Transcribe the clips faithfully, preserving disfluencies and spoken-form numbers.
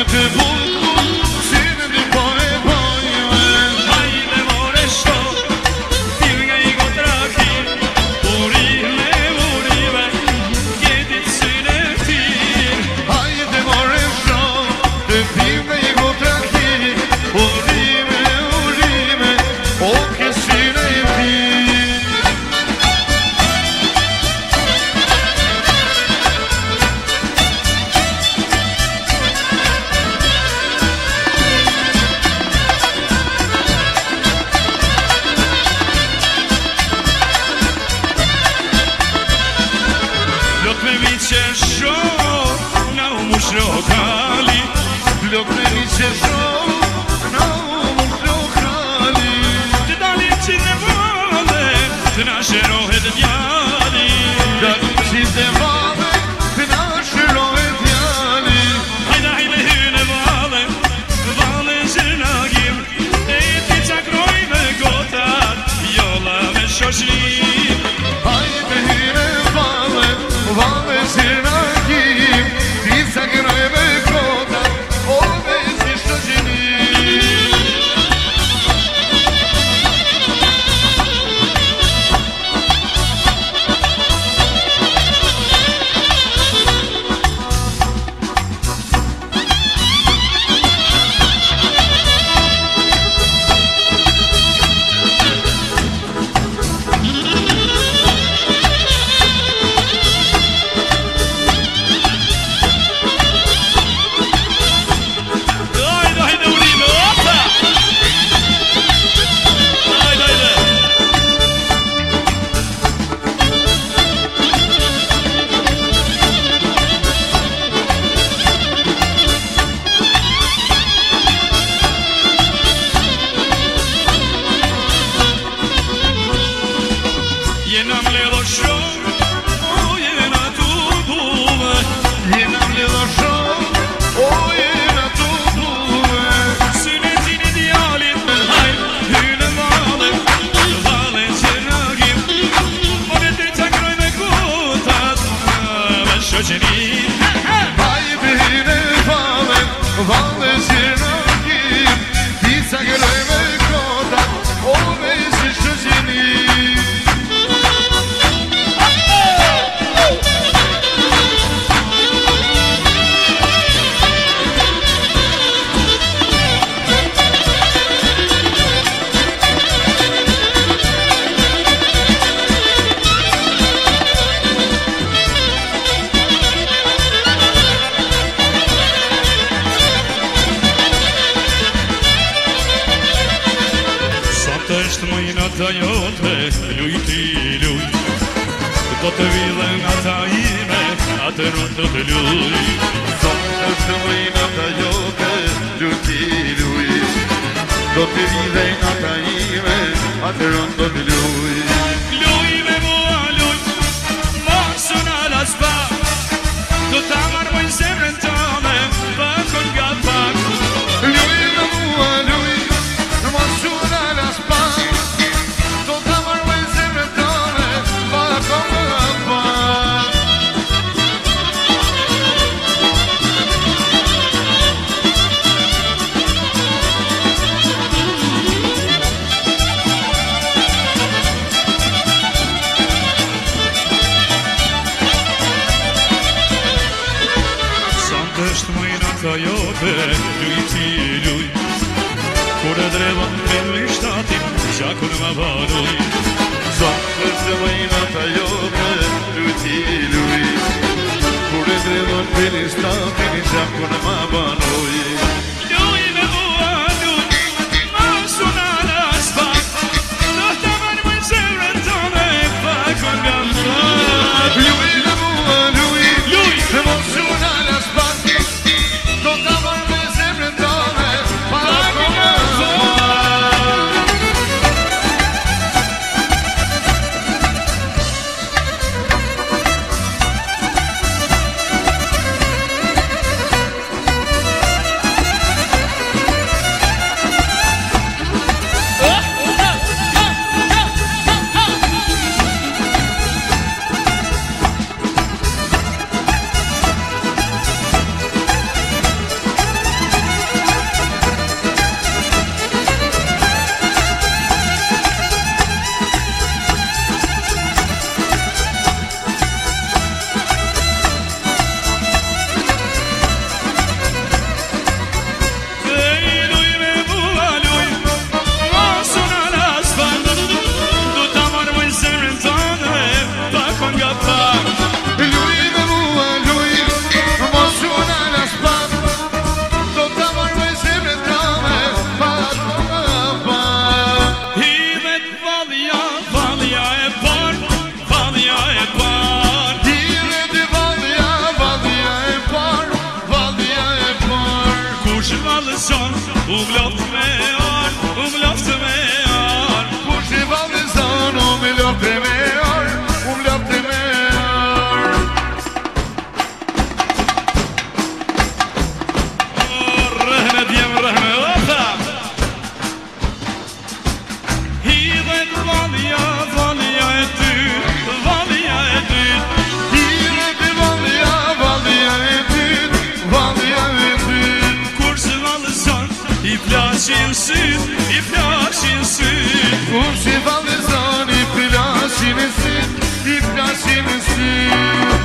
të bukur, si në dy po e bojme. Hajde more shto, fil nga i gotraki, urime, urime, jetit syne tir. Hajde more shto, të fil nga i gotraki, urime, urime, o ke syne tir. Plot me mi që shok, na u mush lokali. Plot me mi që shok, na u mush lokali. Të dalim që në vale, të na shërohet djali. Dalim që të vale, të na shërohet djali. Hajde, hajde hyne vale, vale zërnagim, e ti cakroj me gotat, jolla me shoshnim. Hajde hyre vale, vale zërnagim, ti sakroj me gotat, o me si shoshnim. Hajde, hajde urime, opa! Hajde, hajde! Jena mledho shok, o jena tu buve. Jena mledho shok, o jena tu buve. Syne tini djalit, hajt, hyne vale, vale zërnagim, more të cakroj me gotat, me shoqenin. Hajde hyre vale, vale zërnagim, ti sakroj me gotat, o me si shoqenin. Sot është mëjnata jote, luj ti luj, do të vidhen ata ime, atër unë të të luj. Sot është mëjnata jote, luti luj. Do të vidhen ata ime, atër unë do të luj. Luj me mua luj, mos unë alas pak, do ta marrë zemrën tome, pakon nga pak. Luj me mua luj, mos unë alas pak, do ta marrë zemrën tone, pakon nga pak. Sant është mëjnata jote, luj ti luj, kur e drevën me lishtatin, gjakun ma banuj. Sot është mëjnata jote, luti luj. Kur e drevën pili statin, gjakun ma banuj. Luj me mua luj, mos unë alas pak, do ta marrë zemrën tome, pakon nga pak. Luj me mua luj, Luj! mos unë alas pak, do ta marrë zemrën tone, pakon nga pak. u mloft me ar, u mloft me ar. Kush i vallëzon, u me lofte me ar, u me lofte me ar. Rrehme djem, rrehme, opa. Hidhet valja, valja e ty, valja e ty. Hidhet valja, valja e ty, valja e ty. Kur se vallëzon, i flashin syt, i flashin syt. Kush i vallëzon, i flashin e syt, i flashin e syt.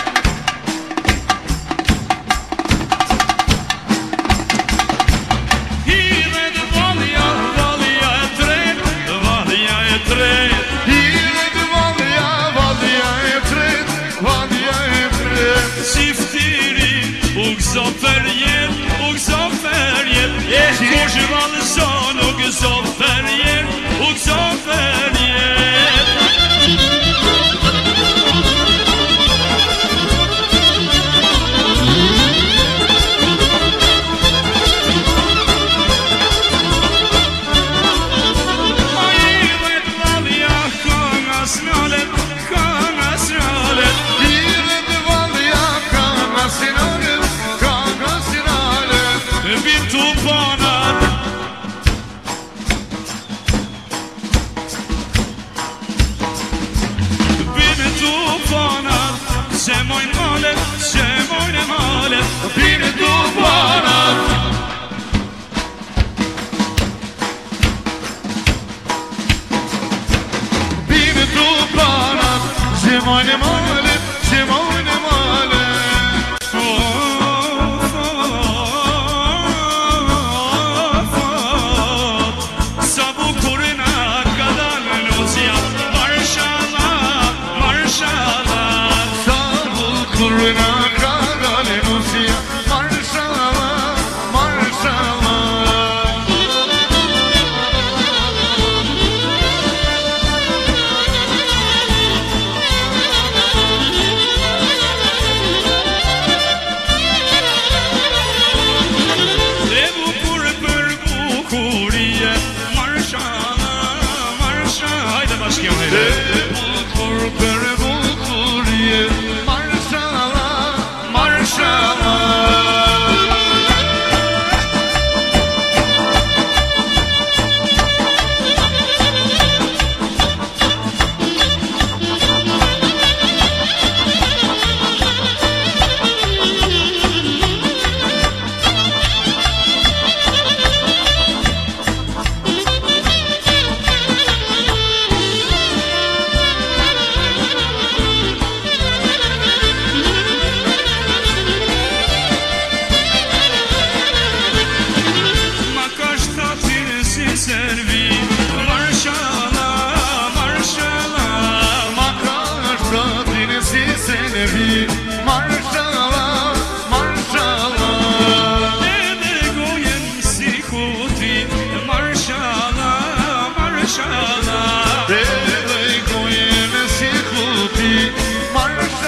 Hidhet valja, valja e tret, valja e tret. Hidhet valja, valja e tret, valja e tret. Qiftiri, u gëzo për jet, u gëzo për jet. Kur që vallëzon, u gëzo për jet, u gëzo për jet. Ma hidhet valja, kënga s'nalet, kënga s'nalet. Hidhet valja, kënga s'nalet, kënga s'nalet. Vim tu banat, vim tu banat, se mojnë malet, se mojnë malet. Bine tu banat. Bine tu banat, se mojnë malet, se mojnë malet. Sa bukur na ka dalë Lucia, Marshallah, Marshallah. Sa bukur na ka dalë Lucia, Marshallah, Marshallah. E bukur për bukurie, Marshallah, Marshallah. Hajde bashkë hajde. E bukur për bukurie, Marshallah, Marshallah. Ma ka shtatin si servi, Marshallah, Marshallah. Ma ka shtatin si se ne vi, Marshallah, Marshallah. Edhe gojen si kuti, Marshallah, Marshallah. Edhe gojen si kuti, Marshallah.